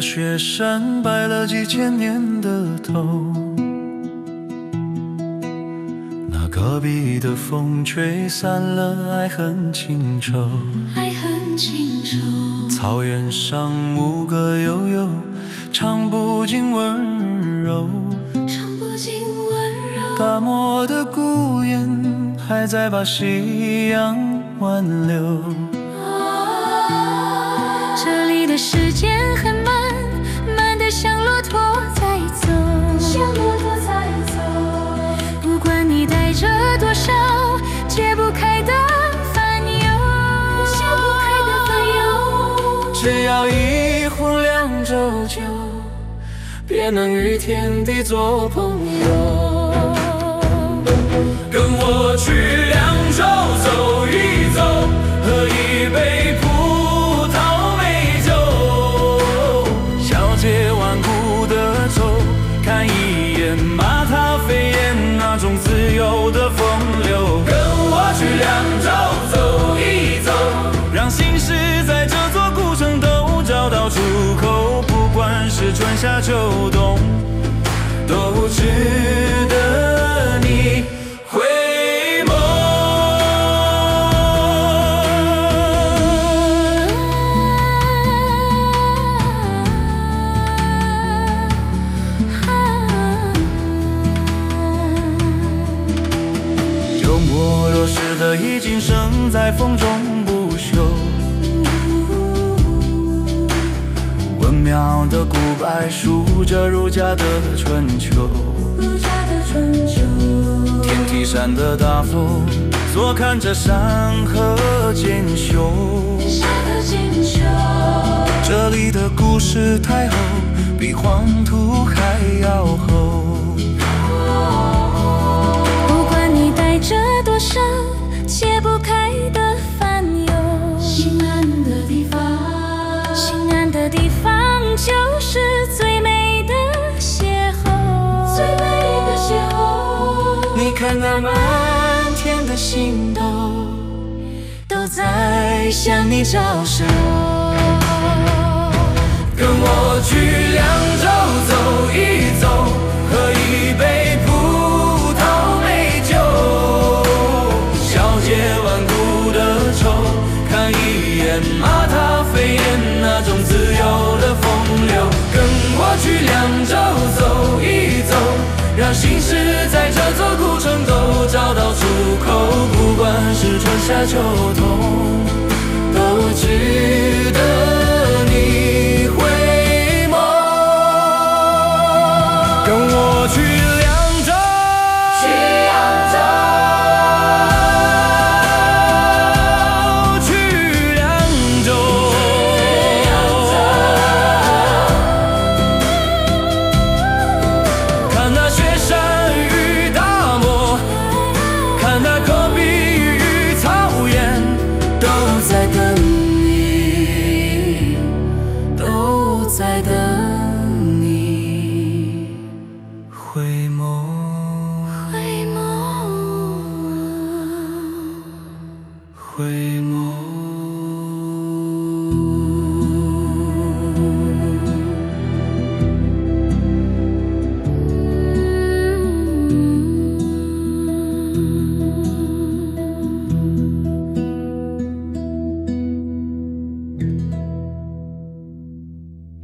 雪山白了几千年的头，那戈壁的风吹散了爱恨情仇， 爱恨情仇。 草原上牧歌悠悠，唱不尽温柔， 唱不尽温柔。 大漠的孤雁还在把夕阳挽留。 这里的时间很慢，慢得像骆驼在走，像骆驼在走。不管你带着多少解不开的烦忧，解不开的烦忧。 只要一壶两周酒，便能与天地做朋友。跟我去凉州走一走，喝一杯葡萄美酒，小姐顽固的走，看一眼马踏飞燕那种自由的风流。跟我去凉州走一走，让心事在这座古城都找到出口，不管是春夏秋冬，都值得你回眸。就没落时的已经生在风中不朽，文庙的古柏树着儒家的春秋，天梯山的大风坐看着山河渐修，这里的故事太厚，比黄土还要厚。 不管你带着多少解不开的烦忧，心安的地方，心安的地方就是最美的邂逅，最美的邂逅。 你看那满天的星斗， 都在向你招手。 跟我去凉州走一走，喝一杯葡萄美酒，小姐顽固的愁，看一眼马踏飞燕那种自由的风流。跟我去凉州走一走，让心事在这座古城都找到出口，不管是春夏秋冬，都值得你回眸。跟我去凉州， 去扬州， 去凉州，看那雪山与大漠，看那戈壁与草原，都在等你，都在等你回眸。 回眸， 回眸。